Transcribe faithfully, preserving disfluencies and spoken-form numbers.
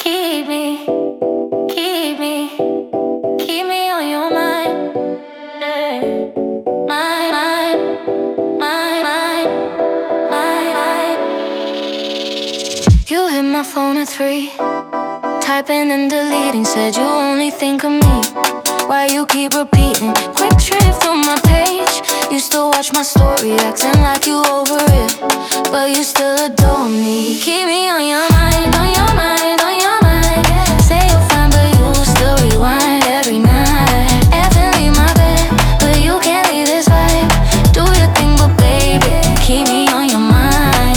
Keep me, keep me, keep me on your mind. Yeah. Mind, mind, mind, mind, mind, mind. You hit my phone at three, typing and deleting. Said you only think of me. Why you keep repeating? Quick trip through my page. Used to watch my story, acting like you over it, but you still adore me. Keep me on your mind, on your mind.